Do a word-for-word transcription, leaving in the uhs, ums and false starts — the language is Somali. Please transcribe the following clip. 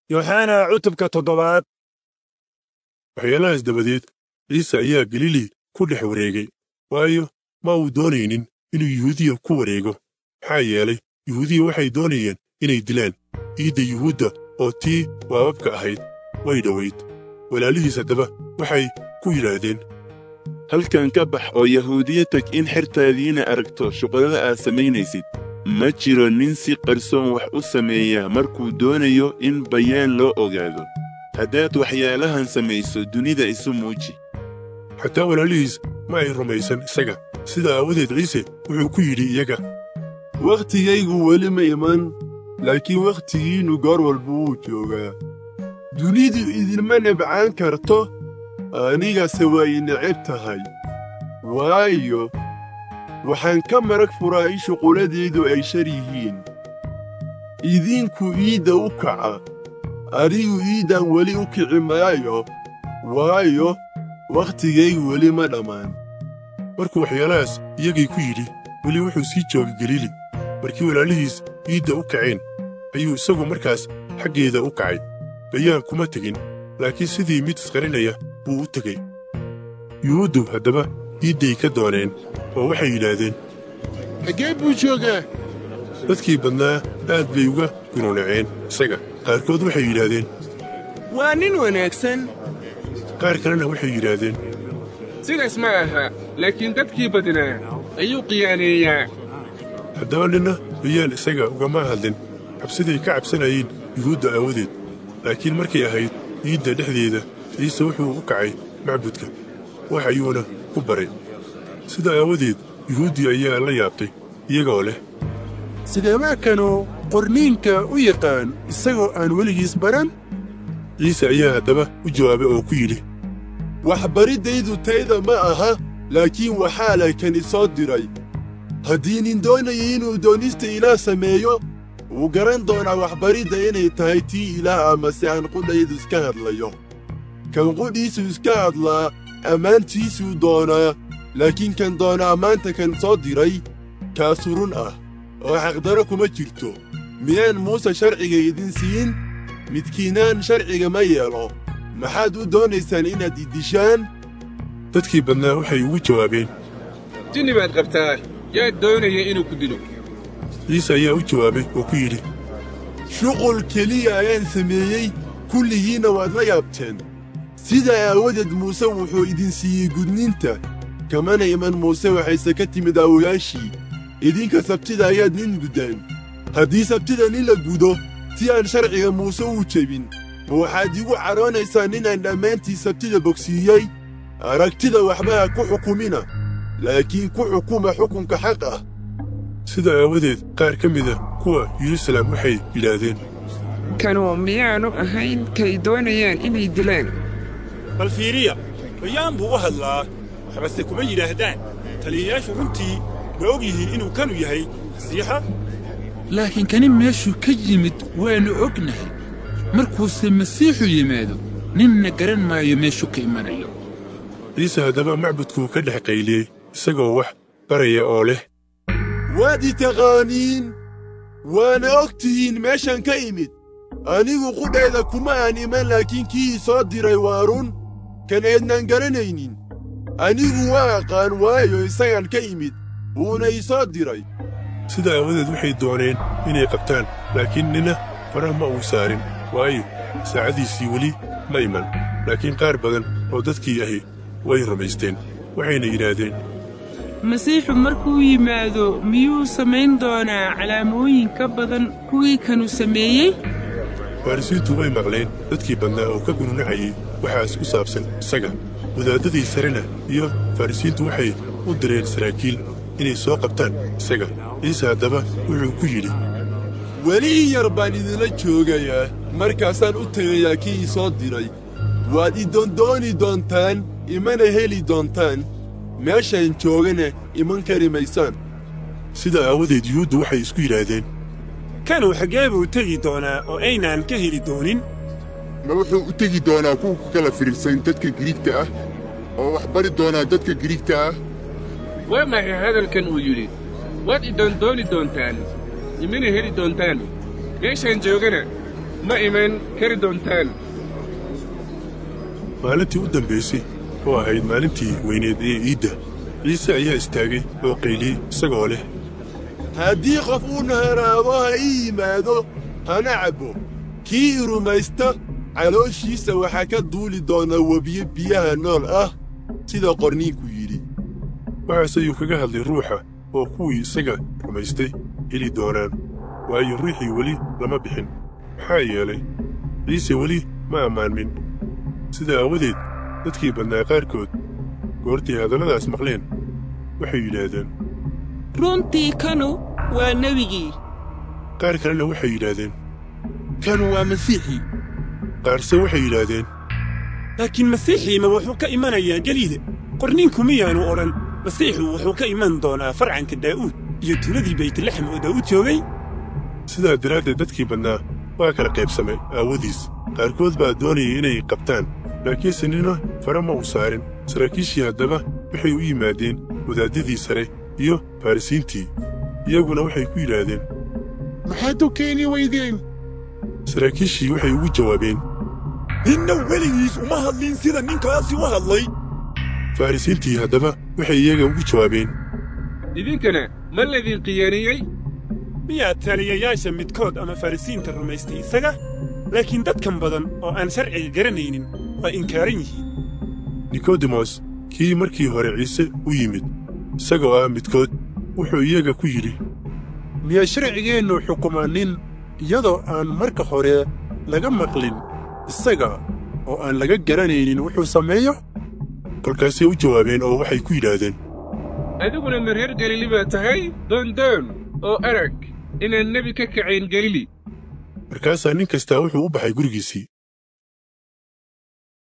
يوحنا عتبك تضبات waxyaalahaas dabadeed ciise ayaa galili ku dhex wareegay waayo ma uu doonaynin inuu yuhuudiya ku wareego maxaa yeelay yuhuudiya waxay doonayeen inay dilaan ciidda yuhuudda oo tii waababka ahayd way dhowayd walaalihiis haddaba waxay ku yidhaahdeen halkan ka bax oo yahuudiya tag in xertaadiina aragto shuqlada aad samaynaysid ma jiro nin si qarsoon wax u sameeya markuu doonayo in bayaan loo ogaado haddaad waxyaalahan samayso dunida isu muuji xataa walaalihiis ma ay rumaysan isaga sida aawadeed ciise wuxuu ku yidhi iyaga wakhtigaygu weli ma iman laakiin wakhtigiinnu goor walba wuu joogaa dunidu idinma nabcaan karto anigase waa i neceb tahay waayo waxaan ka marag furaa in shuquladaydu ay shar yihiin idinku iidda u kaca anigu iiddaan weli u kici maayo waayo wakhtigaygu weli ma dhammaan markuu waxyaalahaas iyagii ku yidhi weli wuxuu sii joogay galiili markii walaalihiis iidda u kaceen ayuu isagu markaas xaggeeda u kacay bayaan kuma tegin laakiin sidii mid isqarinaya buu u tegey yuhuuddu haddaba iidday ka dooneen oo waxay yidhaahdeen xaggee buu joogaa dadkii badnaa aad bay uga gunuunaceen isaga qaarkood waxay yidhaahdeen waa nin wanaagsan qaar kalena waxay yidhaahdeen sidaas ma aha laakiin dadkii badnaa ayuu qiyaaneeyaa haddaba ninna bayaan isaga ugama hadlin cabsiday ka cabsanayeen yuhuudda aawadeed laakiin markay ahayd iidda dhexdeeda ciise wuxuu u kacay macbudka wax ayuuna ku baray sida aawadeed yuhuuddii ayaa la yaabtay iyagoo leh sideebaa kanuu qorniinka u yaqaan isagoo aan weligiis baran ciise ayaa haddaba u jawaabay oo ku yidhi waxbariddaydu tayda ma aha laakiin waxaa leh kan isoo diray haddii nin doonaya inuu doonista ilaah sameeyo wuu garan doonaa waxbaridda inay tahay tii ilaah amase aan qudhaydu iska hadlayo kan qudhiisu iska hadlaa ammaantiisuu doonaa laakiin kan doona ammaanta kan soo diray kaasu run ah oo xaqdaro kuma jirto miyaan muuse sharciga idin siin midkiinaan sharciga ma yeelo maxaad u doonaysaan inaad iddishaan dadkii badnaa waxay ugu jawaabeen jinni baad qabtaa yaa doonaya inuu ku dilo ciise ayaa u jawaabay oo ku yidhi shuqul keliya ayaan sameeyey kulligiinna waad la yaabteen sidaa aawadeed muuse wuxuu idin siiyey gudniinta kamana iman muuse waxayse ka timid aawayaashii idinka sabtida ayaad nin guddaan haddii sabtida nin la gudo si aan sharciga muuse u jebin ma waxaad igu cadhoonaysaan inaan dhammaantii sabtida bogsiiyey aragtida waxba ha ku xukumina laakiin ku xukuma xukunka xaq ah sida aawadeed qaar ka mida kuwa yeruusaalem waxay yidhaahdeen kanuu miyaanu ahayn kay doonayaan inay dilaan bal fiiriya bayaan buu u hadlaa waxbase kuma yidhaahdaan taliyayaashu runtii ma og yihiin inuu kanu yahay masiixa laakiin kani meeshuu ka yimid waannu ognahay markuuse masiixu yimaado ninna garan maayo meeshuu ka imanayo ciise haddaba macbudkuu ka dhex qayliyey isagoo wax baraya oo leh waad i taqaaniin waana og tihiin meeshan ka imid anigu qudhayda kuma aan iman laakiin kii i soo diray waa run kan eednaan garanaynin anigu waa aqaan waayo isagaan ka imid wuuna i soo diray sida aawadeed waxay dooneen inay qabtaan laakiin nina faraha ma uu saarin waayo saacadiisii weli ma iman laakiin qaar badan oo dadkii ahi way rumaysteen waxayna yidhaahdeen masiixu markuu yimaado miyuu samayn doonaa calaamooyin ka badan kuwii kanu sameeyey farrisiintu way maqleen dadkii badnaa oo ka gununacayay waxaas ku saabsan isaga wadaaddadii sarena iyo farrisiintu waxay u direen saraakiil inay soo qabtaan isaga ciise haddaba wuxuu ku yidhi weli in yar baan idinla joogayaa markaasaan u tegayaa kii i soo diray waad i doondooni doontaan imana heli doontaan meeshaan joogana iman kari maysaan sida aawadeed yuhuuddu waxay isku yidhaahdeen kanuu xaggee buu tegi doonaa oo aynaan ka heli doonin ma wuxuu u tegi doonaa kuwa ku kala firirsan dadka Giriigta ah oo wax bari doonaa dadka Giriigta ah waa maxay hadalkan uu yidhi waad i doondooni doontaan imana heli doontaan meeshaan joogana ma iman kari doontaan. maalintii u dambaysay oo ahayd maalintii weyneed ee iidda ciise ayaa istaagay oo qayliyey isagoo leh haddii qof uu naharaado ha ii yimaado hana cabbo kii i rumaysta calooshiisa waxaa ka duuli doona webiyo biyaha nool ah sida qorniinku yidhi. waxaas ayuu kaga hadlay ruuxa oo kuwii isaga rumaystay heli doonaan waayo ruuxii weli lama bixin maxaa yeelay ciise weli ma ammaanmin. sidaa aawadeed dadkii badnaa qaarkood goortii hadalladaas maqleen waxay yidhaahdeen runtii kanu waa nebigii. qaar kalena waxay yidhaahdeen kanu waa masiixii. qaarse waxay yidhaahdeen laakiin masiixii ma wuxuu ka imanayaa galiile qorniinku miyaanu odhan masiixu wuxuu ka iman doonaa farcanka daa'uud iyo tuuladii baytlaxam oo daa'uud joogay. sidaa daraaddeed dadkii badnaa waa kala qaybsamay aawadiis qaarkood baa doonayay inay qabtaan laakiinse nina fara ma u saarin. saraakiishii haddaba waxay u yimaadeen wadaaddadii sare iyo farrisiintii iyaguna waxay ku yidhaahdeen maxaad u keeni weydeen? saraakiishii waxay ugu jawaabeen ninna weligiis uma hadlin sida ninkaasi u hadlay. farrisiintii haddaba waxay iyaga ugu jawaabeen idinkana ma laydin khiyaaniyey? miyaad taliyayaasha midkood ama farrisiinta rumaystay isaga? laakiin dadkan badan oo aan sharciga garanaynin waa inkaaran yihiin. nikodemos kii markii hore ciise u yimid isagoo ah midkood wuxuu iyaga ku yidhi miyaa sharcigeennu xukumaa nin iyadoo aan marka hore laga maqlin isaga oo aan laga garanaynin wuxuu sameeyo? kolkaasay u jawaabeen oo waxay ku yidhaahdeen adiguna ma reer galili baa tahay? doondoon oo arag inaan nebi ka kacayn galili. markaasaa nin kastaa wuxuu u baxay gurigiisii.